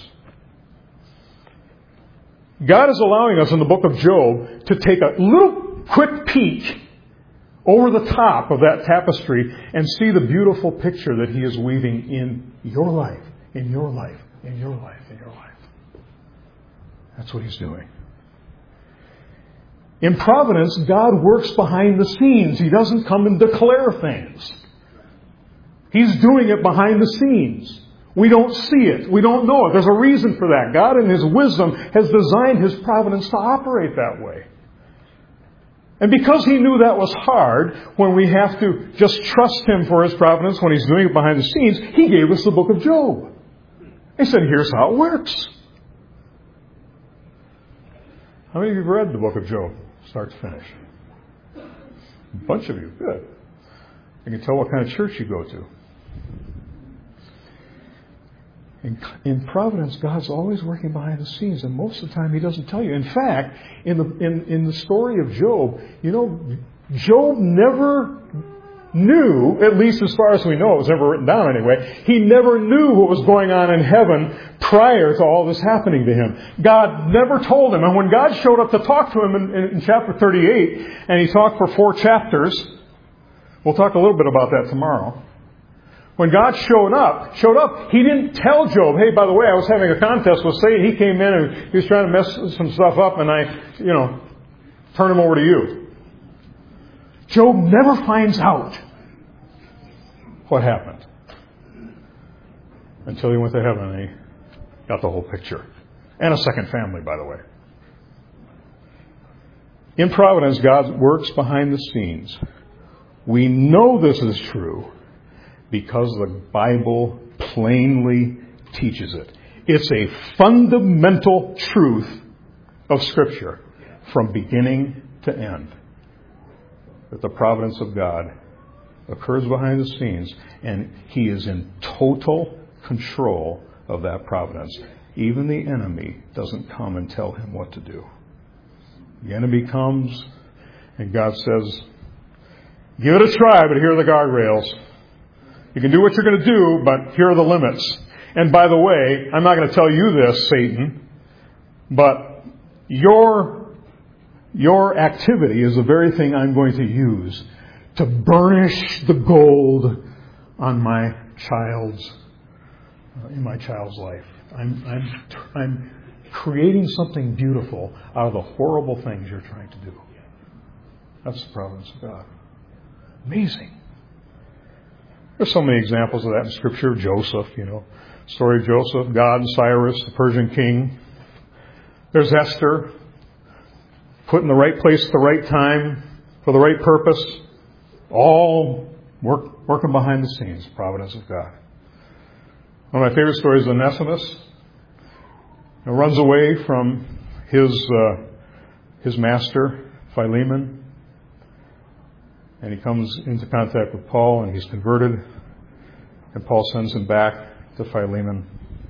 God is allowing us in the book of Job to take a little quick peek over the top of that tapestry and see the beautiful picture that He is weaving in your life, in your life, in your life, in your life. That's what He's doing. In providence, God works behind the scenes. He doesn't come and declare things. He's doing it behind the scenes. We don't see it. We don't know it. There's a reason for that. God in His wisdom has designed His providence to operate that way. And because He knew that was hard, when we have to just trust Him for His providence when He's doing it behind the scenes, He gave us the book of Job. He said, here's how it works. How many of you have read the book of Job, start to finish? A bunch of you. Good. I can tell what kind of church you go to. In, in providence, God's always working behind the scenes, and most of the time He doesn't tell you. In fact, in the in, in the story of Job, you know, Job never knew, at least as far as we know, it was never written down anyway, he never knew what was going on in heaven prior to all this happening to him. God never told him. And when God showed up to talk to him in, in, in chapter thirty-eight, and He talked for four chapters, we'll talk a little bit about that tomorrow. When God showed up, showed up, He didn't tell Job, hey, by the way, I was having a contest with Satan. He came in and he was trying to mess some stuff up and I, you know, turned him over to you. Job never finds out what happened until he went to heaven and he got the whole picture. And a second family, by the way. In providence, God works behind the scenes. We know this is true because the Bible plainly teaches it. It's a fundamental truth of Scripture from beginning to end. That the providence of God occurs behind the scenes and He is in total control of that providence. Even the enemy doesn't come and tell Him what to do. The enemy comes and God says, give it a try, but here are the guardrails. You can do what you're going to do, but here are the limits. And by the way, I'm not going to tell you this, Satan, but your, your activity is the very thing I'm going to use to burnish the gold on my child's in my child's life. I'm, I'm, I'm creating something beautiful out of the horrible things you're trying to do. That's the providence of God. Amazing. There's so many examples of that in Scripture. Joseph, you know, story of Joseph, God and Cyrus, the Persian king. There's Esther, put in the right place at the right time for the right purpose. All work, working behind the scenes, providence of God. One of my favorite stories is Onesimus. He runs away from his uh, his master, Philemon. And he comes into contact with Paul, and he's converted. And Paul sends him back to Philemon.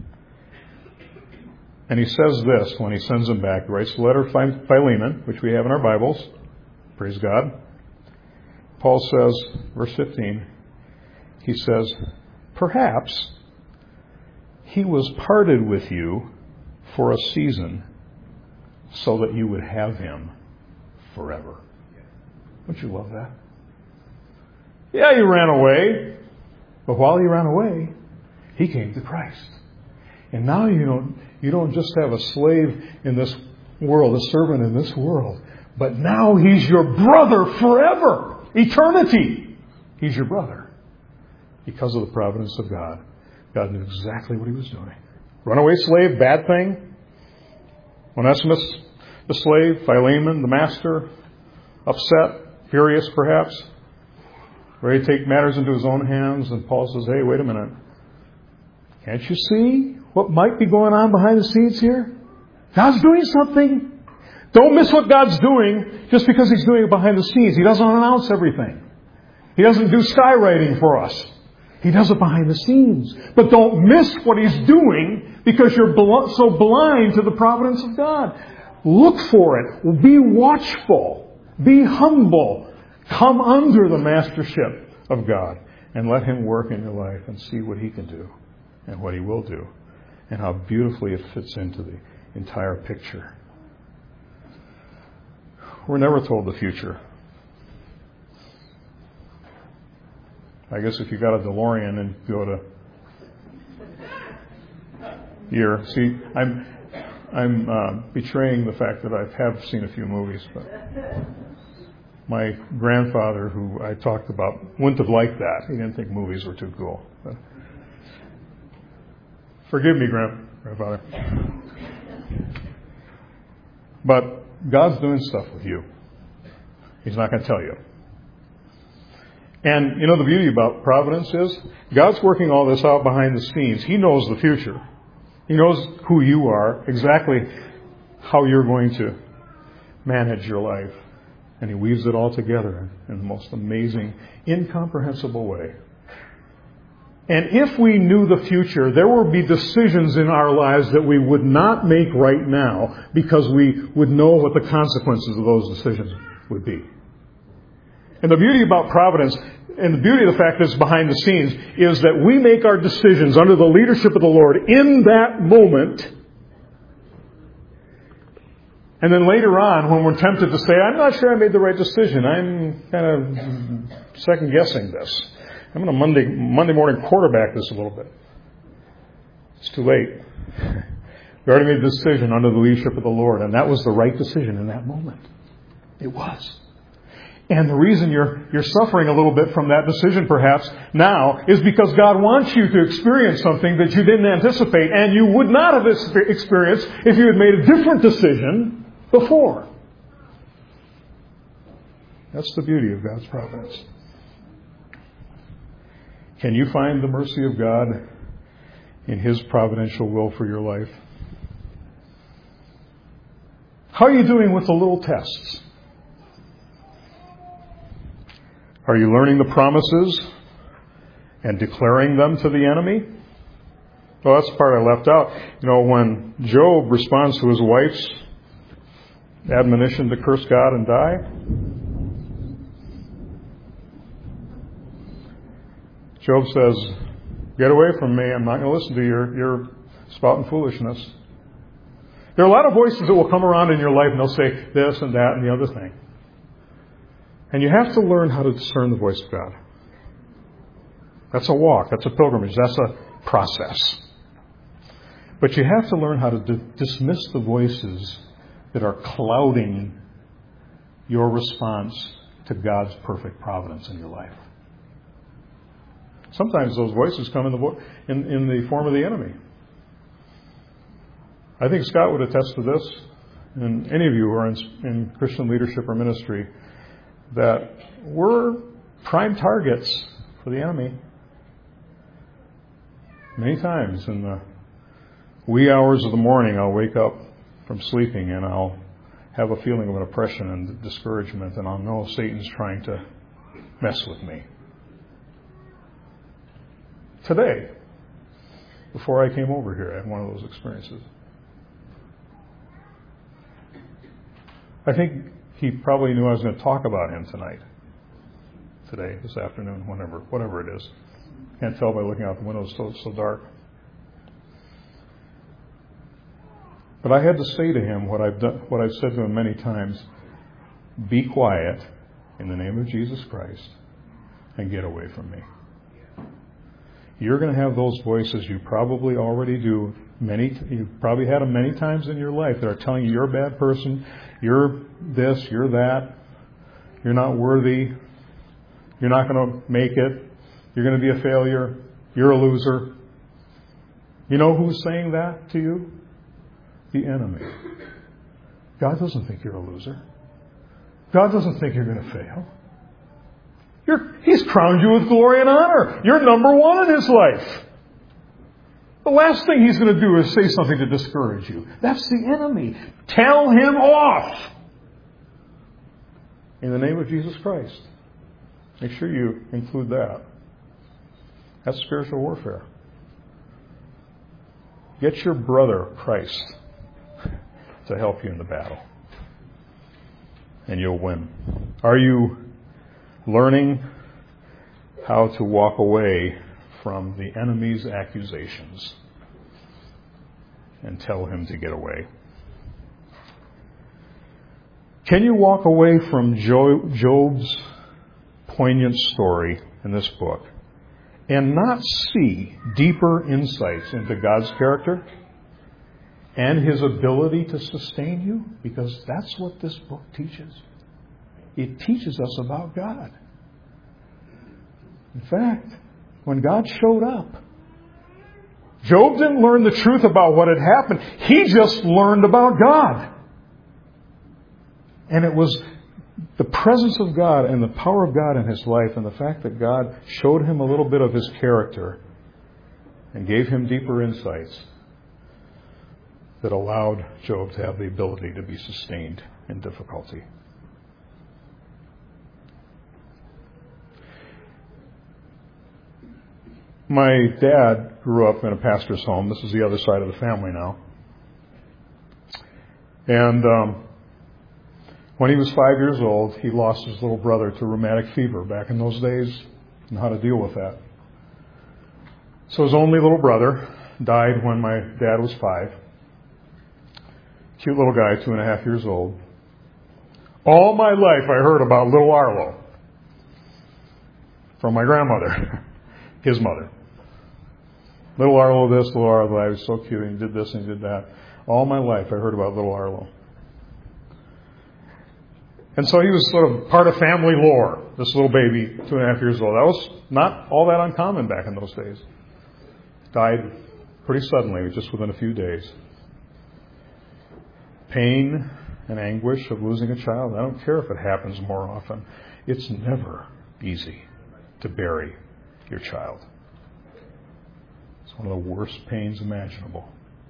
And he says this when he sends him back. He writes the letter of Philemon, which we have in our Bibles. Praise God. Paul says, verse fifteen, he says, perhaps he was parted with you for a season so that you would have him forever. Don't you love that? Yeah, you ran away, but while you ran away, he came to Christ. And now you don't, you don't just have a slave in this world, a servant in this world, but now he's your brother forever. Eternity. He's your brother. Because of the providence of God. God knew exactly what he was doing. Runaway slave, bad thing. Onesimus, the slave. Philemon, the master. Upset, furious perhaps. Ready to take matters into his own hands. And Paul says, hey, wait a minute. Can't you see what might be going on behind the scenes here? God's doing something. Don't miss what God's doing just because he's doing it behind the scenes. He doesn't announce everything. He doesn't do skywriting for us. He does it behind the scenes. But don't miss what he's doing because you're so blind to the providence of God. Look for it. Be watchful. Be humble. Come under the mastership of God and let him work in your life and see what he can do and what he will do and how beautifully it fits into the entire picture. We're never told the future. I guess if you got a DeLorean and go to year, see, I'm I'm uh, betraying the fact that I have seen a few movies, but my grandfather, who I talked about, wouldn't have liked that. He didn't think movies were too cool. But forgive me, grand, grandfather. But God's doing stuff with you. He's not going to tell you. And you know the beauty about providence is God's working all this out behind the scenes. He knows the future. He knows who you are, exactly how you're going to manage your life. And he weaves it all together in the most amazing, incomprehensible way. And if we knew the future, there would be decisions in our lives that we would not make right now because we would know what the consequences of those decisions would be. And the beauty about providence, and the beauty of the fact that it's behind the scenes, is that we make our decisions under the leadership of the Lord in that moment. And then later on, when we're tempted to say, I'm not sure I made the right decision, I'm kind of second guessing this. I'm going to Monday, Monday morning quarterback this a little bit. It's too late. We already made the decision under the leadership of the Lord, and that was the right decision in that moment. It was. And the reason you're you're suffering a little bit from that decision perhaps now is because God wants you to experience something that you didn't anticipate and you would not have experienced if you had made a different decision before. That's the beauty of God's providence. Can you find the mercy of God in his providential will for your life? How are you doing with the little tests? Are you learning the promises and declaring them to the enemy? Well, that's the part I left out. You know, when Job responds to his wife's admonition to curse God and die, Job says, get away from me. I'm not going to listen to your, your spouting foolishness. There are a lot of voices that will come around in your life and they'll say this and that and the other thing. And you have to learn how to discern the voice of God. That's a walk. That's a pilgrimage. That's a process. But you have to learn how to d- dismiss the voices that are clouding your response to God's perfect providence in your life. Sometimes those voices come in the, vo- in, in the form of the enemy. I think Scott would attest to this, and any of you who are in, in Christian leadership or ministry, that we're prime targets for the enemy. Many times in the wee hours of the morning, I'll wake up from sleeping and I'll have a feeling of an oppression and discouragement, and I'll know Satan's trying to mess with me. Today, before I came over here, I had one of those experiences. I think he probably knew I was going to talk about him tonight, today, this afternoon, whenever, whatever it is. Can't tell by looking out the window; it's so, so dark. But I had to say to him what I've done, what I've said to him many times: be quiet in the name of Jesus Christ and get away from me. You're going to have those voices. You probably already do. Many, you've probably had them many times in your life that are telling you you're a bad person, you're this, you're that, you're not worthy, you're not going to make it, you're going to be a failure, you're a loser. You know who's saying that to you? The enemy. God doesn't think you're a loser. God doesn't think you're going to fail. You're, he's crowned you with glory and honor. You're number one in his life. The last thing he's going to do is say something to discourage you. That's the enemy. Tell him off. In the name of Jesus Christ. Make sure you include that. That's spiritual warfare. Get your brother, Christ, to help you in the battle. And you'll win. Are you learning how to walk away from the enemy's accusations and tell him to get away? Can you walk away from Job's poignant story in this book and not see deeper insights into God's character and his ability to sustain you? Because that's what this book teaches. It teaches us about God. In fact, when God showed up, Job didn't learn the truth about what had happened. He just learned about God. And it was the presence of God and the power of God in his life and the fact that God showed him a little bit of his character and gave him deeper insights that allowed Job to have the ability to be sustained in difficulty. My dad grew up in a pastor's home. This is the other side of the family now. And um, when he was five years old, he lost his little brother to rheumatic fever back in those days, and how to deal with that. So his only little brother died when my dad was five. Cute little guy, two and a half years old. All my life I heard about little Arlo from my grandmother, his mother. Little Arlo this, little Arlo that. He was so cute, and he did this and he did that. All my life I heard about little Arlo. And so he was sort of part of family lore, this little baby, two and a half years old. That was not all that uncommon back in those days. Died pretty suddenly, just within a few days. Pain and anguish of losing a child, I don't care if it happens more often. It's never easy to bury your child. It's one of the worst pains imaginable.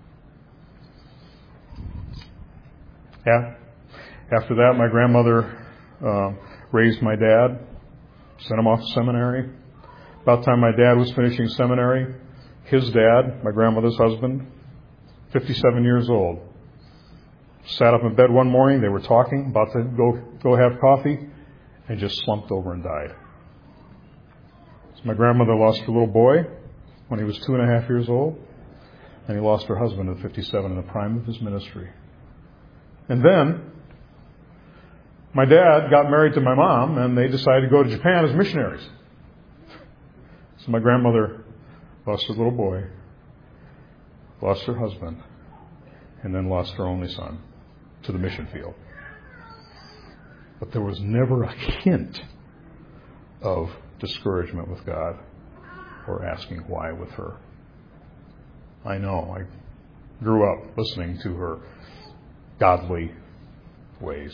Yeah. After that, my grandmother uh, raised my dad, sent him off to seminary. About the time my dad was finishing seminary, his dad, my grandmother's husband, fifty-seven years old, sat up in bed one morning. They were talking, about to go go have coffee, and just slumped over and died. So my grandmother lost her little boy when he was two and a half years old, and he lost her husband at fifty-seven in the prime of his ministry. And then my dad got married to my mom, and they decided to go to Japan as missionaries. So my grandmother lost her little boy. lost her husband, and then lost her only son to the mission field. But there was never a hint of discouragement with God or asking why with her. I know. I grew up listening to her godly ways,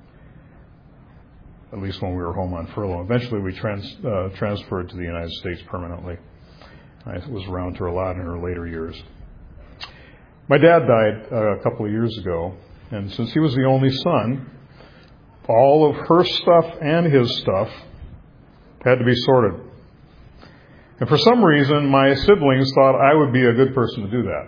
at least when we were home on furlough. Eventually we trans, uh, transferred to the United States permanently. I was around her a lot in her later years. My dad died uh, a couple of years ago, and since he was the only son, all of her stuff and his stuff had to be sorted. And for some reason, my siblings thought I would be a good person to do that.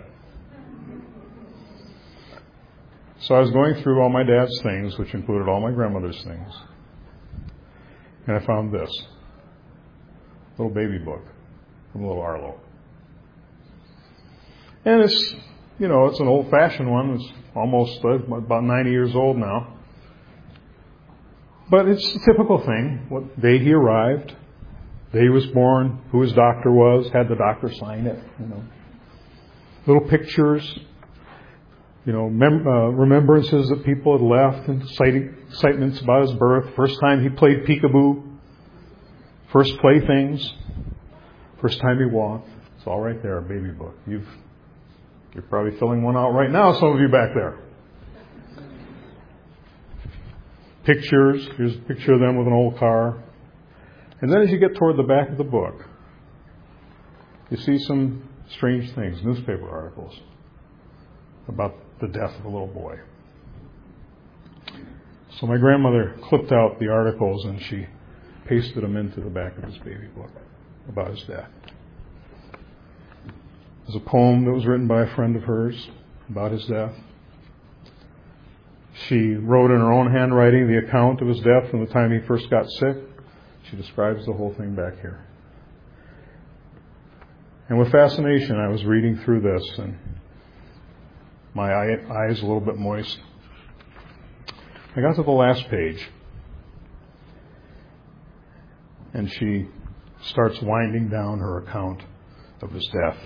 So I was going through all my dad's things, which included all my grandmother's things, and I found this little baby book from little Arlo. And it's, you know, it's an old-fashioned one. It's almost uh, about ninety years old now. But it's the typical thing. What day he arrived, day he was born, who his doctor was, had the doctor sign it, you know. Little pictures, you know, mem- uh, remembrances that people had left, and excitements about his birth, first time he played peekaboo, first playthings, first time he walked. It's all right there, a baby book. You've, you're probably filling one out right now, some of you back there. Pictures. Here's a picture of them with an old car. And then as you get toward the back of the book, you see some strange things, newspaper articles about the death of a little boy. So my grandmother clipped out the articles and she pasted them into the back of his baby book about his death. There's a poem that was written by a friend of hers about his death. She wrote in her own handwriting the account of his death from the time he first got sick. She describes the whole thing back here. And with fascination, I was reading through this, and my eyes a little bit moist. I got to the last page, and she starts winding down her account of his death.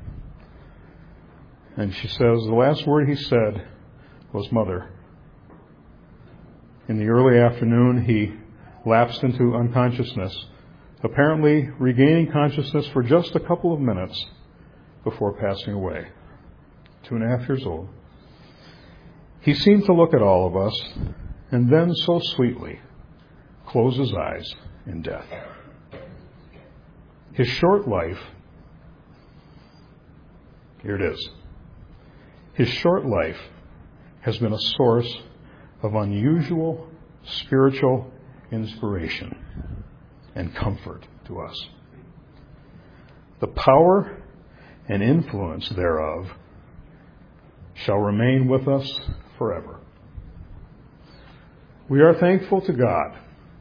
And she says, the last word he said was "Mother." In the early afternoon, he lapsed into unconsciousness, apparently regaining consciousness for just a couple of minutes before passing away. Two and a half years old. He seemed to look at all of us and then so sweetly close his eyes in death. His short life, here it is, his short life has been a source of unusual spiritual inspiration and comfort to us. The power and influence thereof shall remain with us forever. We are thankful to God,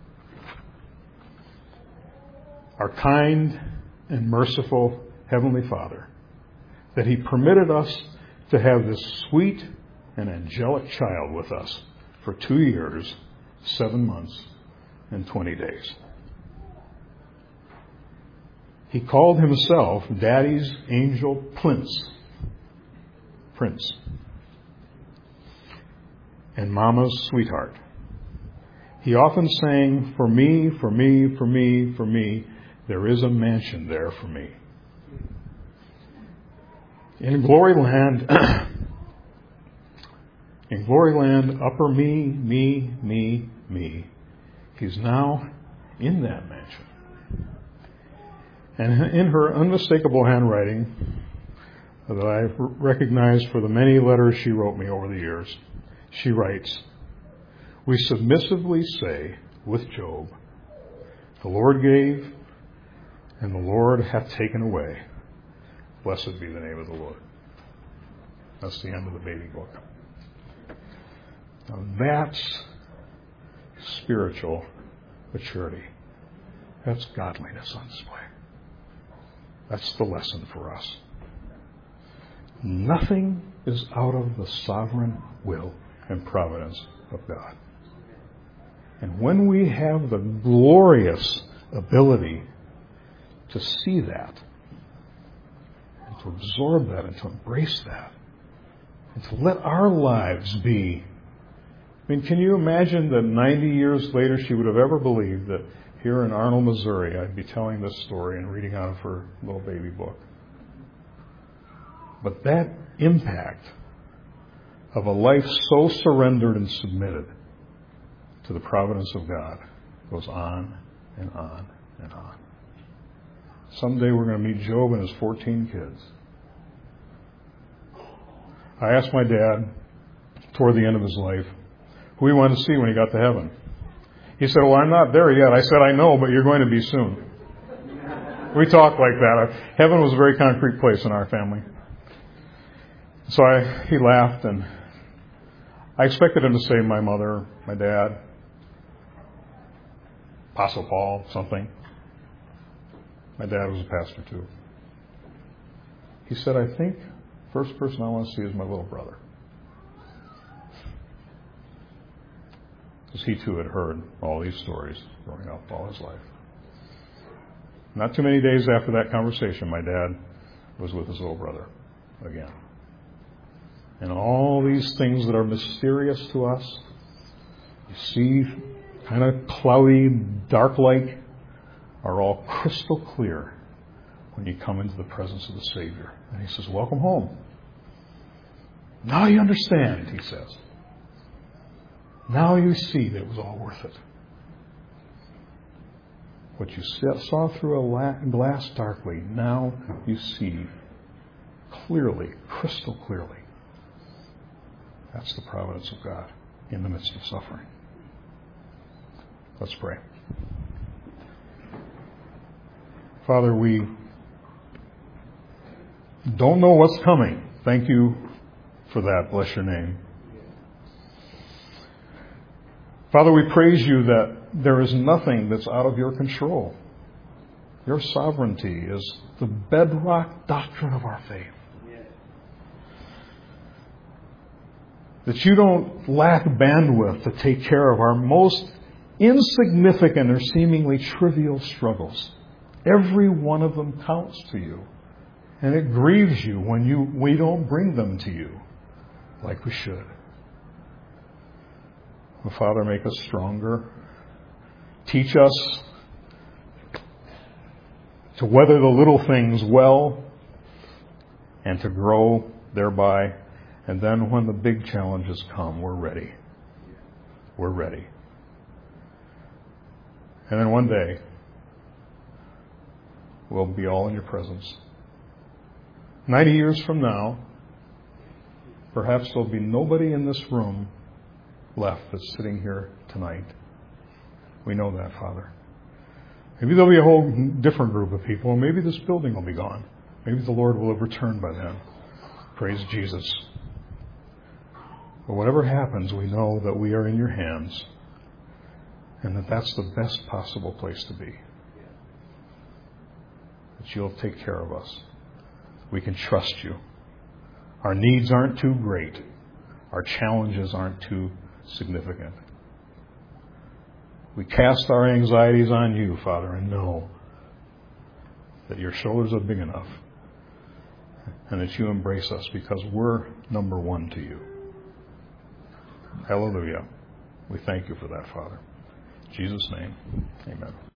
our kind and merciful Heavenly Father, that He permitted us to have this sweet and angelic child with us for two years, seven months, and twenty days. He called himself Daddy's Angel Prince, Prince, and Mama's Sweetheart. He often sang, "For me, for me, for me, for me, there is a mansion there for me." In Glory Land, in Glory Land, upper me, me, me, me, he's now in that mansion. And in her unmistakable handwriting that I recognize for the many letters she wrote me over the years, she writes, "We submissively say with Job, the Lord gave and the Lord hath taken away. Blessed be the name of the Lord." That's the end of the baby book. Now that's spiritual maturity. That's godliness on display. That's the lesson for us. Nothing is out of the sovereign will and providence of God. And when we have the glorious ability to see that, and to absorb that and to embrace that and to let our lives be. I mean, can you imagine that ninety years later she would have ever believed that here in Arnold, Missouri, I'd be telling this story and reading out of her little baby book? But that impact of a life so surrendered and submitted to the providence of God goes on and on and on. Someday we're going to meet Job and his fourteen kids. I asked my dad toward the end of his life who he wanted to see when he got to heaven. He said, well, I'm not there yet. I said, I know, but you're going to be soon. We talked like that. Heaven was a very concrete place in our family. So I, he laughed, and I expected him to say my mother, my dad, Apostle Paul, something. My dad was a pastor too. He said, I think the first person I want to see is my little brother. Because he too had heard all these stories growing up all his life. Not too many days after that conversation, my dad was with his little brother again. And all these things that are mysterious to us, you see, kind of cloudy, dark-like, are all crystal clear when you come into the presence of the Savior. And he says, welcome home. Now you understand, he says. Now you see that it was all worth it. What you saw through a glass darkly, now you see clearly, crystal clearly. That's the providence of God in the midst of suffering. Let's pray. Father, we don't know what's coming. Thank you for that. Bless your name. Father, we praise you that there is nothing that's out of your control. Your sovereignty is the bedrock doctrine of our faith. That you don't lack bandwidth to take care of our most insignificant or seemingly trivial struggles. Every one of them counts to you. And it grieves you when you we don't bring them to you like we should. Well, Father, make us stronger. Teach us to weather the little things well and to grow thereby. And then when the big challenges come, we're ready. We're ready. And then one day, we'll be all in your presence. Ninety years from now, perhaps there'll be nobody in this room left that's sitting here tonight. We know that, Father. Maybe there'll be a whole different group of people, or maybe this building will be gone. Maybe the Lord will have returned by then. Praise Jesus. But whatever happens, we know that we are in your hands and that that's the best possible place to be. That you'll take care of us. We can trust you. Our needs aren't too great. Our challenges aren't too significant. We cast our anxieties on you, Father, and know that your shoulders are big enough and that you embrace us because we're number one to you. Hallelujah. We thank you for that, Father. In Jesus' name, amen.